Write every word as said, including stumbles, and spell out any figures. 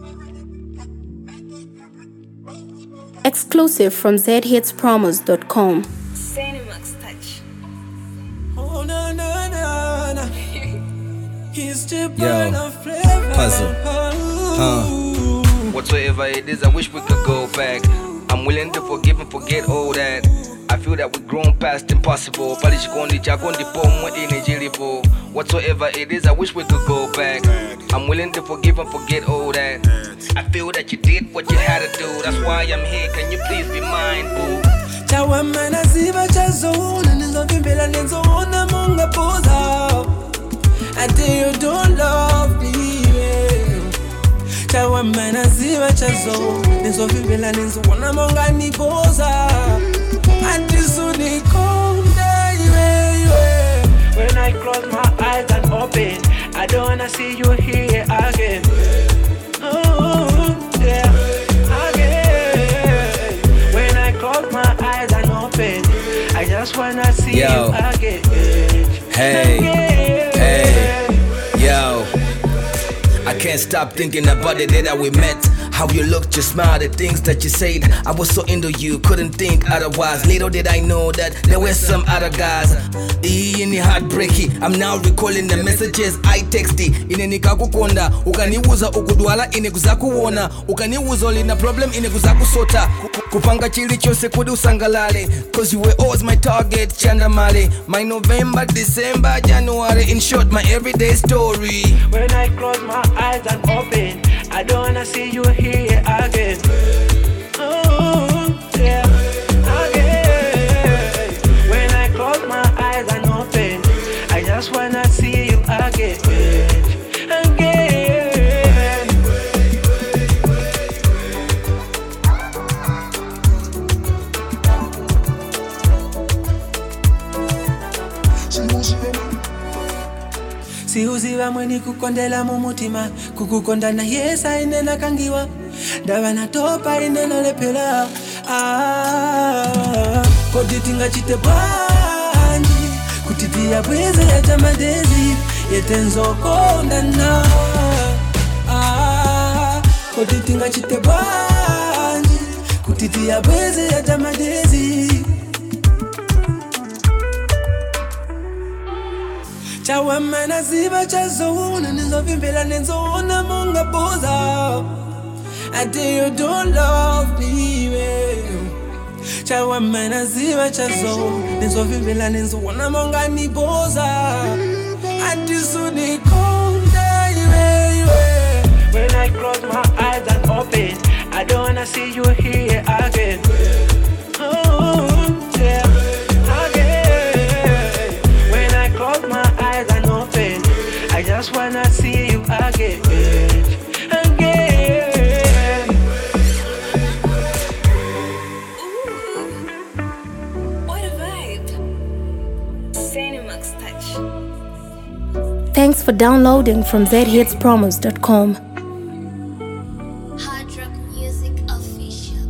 Exclusive from z hits promos dot com. Cinemax touch. Oh no no no no. He's the Yo, puzzle. Huh. Whatsoever it is, I wish we could go back. I'm willing to forgive and forget all that. I feel that we've grown past impossible. Whatsoever it is, I wish we could go back. I'm willing to forgive and forget all that. I feel that you did what you had to do. That's why I'm here. Can you please be mine, boo? Chawa manaziba chazona nizovimbela nenzona munga poza. Until you don't love me. Chawa manaziba chazona nizovimbela nenzona munga nipoza. Until soon it come when I close my eyes and open, I don't wanna see you here again. Oh, yeah, again. When I close my eyes and open, I just wanna see Yo. you again. Hey, again. hey, yo. I can't stop thinking about the day that we met. How you looked, you smiled, the things that you said. I was so into you, couldn't think otherwise. Little did I know that there were some other guys. In the heartbreaky, I'm now recalling the messages I texted. In any kakukonda, ukaniuza ukudwala ine kuzakuona. Ukaniuza lina problem ine kuzakusota. Kupanga chili chose kudi usangalale. Cause you were always my target, Chandamale. My November, December, January. In short, my everyday story. When I close my eyes and open, I don't wanna see you here again. Oh, yeah, again. When I close my eyes and open, I just wanna see you again. Again. Siuziva mweni kukondela mumutima. Kukukonda na yesa inena kangiwa. Dawa na topa inena lepela. Ah, koditinga chite bwanji. Kutitia bweze ya jamadezi. Yetenzo konda na. Ah, koditinga chite bwanji. Kutitia bweze ya jamadezi. Chawa manaziba chazona nizovimbela nenzona munga poza. Until you don't love me, well. Chawa manaziba chazona nizovimbela nenzona munga nipoza. Until soon it come die. When I close my eyes and open, I don't wanna see you here again. Oh, yeah. I just wanna see you again, again. Ooh, what a vibe. Cinemax touch. Thanks for downloading from z hits promos dot com. Hard Rock Music Official.